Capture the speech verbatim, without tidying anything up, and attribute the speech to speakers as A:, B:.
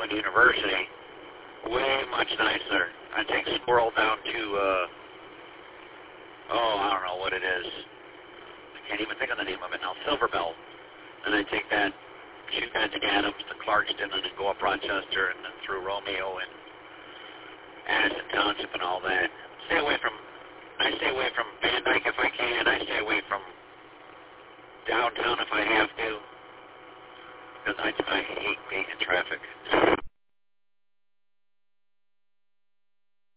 A: Franklin University. Way much nicer. I take Squirrel down to, uh, oh, I don't know what it is. I can't even think of the name of it now. Silverbell. And I take that, shoot that to Adams, to Clarkston, and then go up Rochester, and then through Romeo and Addison Township and all that. Stay away from, I stay away from Van Dyke if I can. I stay away from downtown if I have to. Because I, I hate being in traffic.